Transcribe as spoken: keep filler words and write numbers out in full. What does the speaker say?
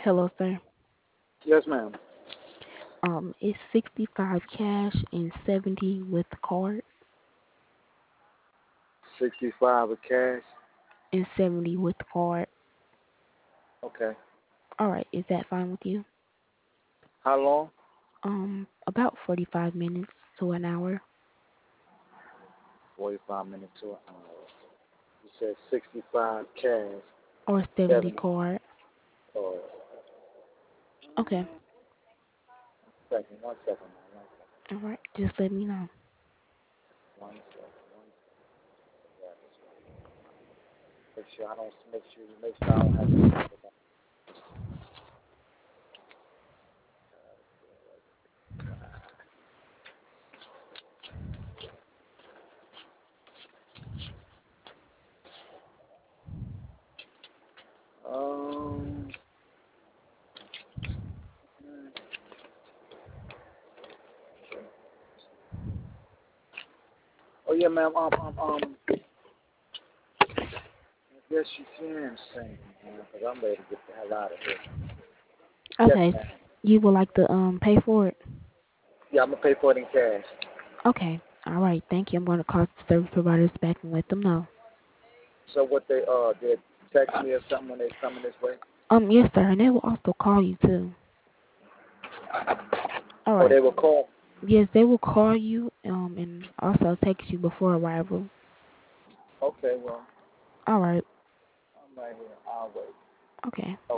Hello, sir. Yes, ma'am. Um, it's sixty-five cash and seventy with the card Sixty-five of cash. and seventy with the card. Okay. All right, is that fine with you? How long? Um, about forty-five minutes to an hour Forty-five minutes to an hour. You said sixty-five cash, or seventy seventy. card. Uh, Okay. second. One second. Man. All right, just let me know. One second. One second. Yeah, that's right. Make sure I don't. Make sure. Make sure I don't have to. Um. Oh yeah, ma'am. Um. Um. Um. Yes, you can sing, man. Cause I'm ready to get the hell out of here. Yes, Okay, ma'am. you would like to um pay for it? Yeah, I'm gonna pay for it in cash. Okay. All right, thank you. I'm going to call the service providers back and let them know. So what they uh did text me or something when they coming this way? Um, yes, sir, and they will also call you too. All Or right. they will call. Yes, they will call you um and also text you before arrival. Okay, well, All right. I'm right here. I'll wait. Okay.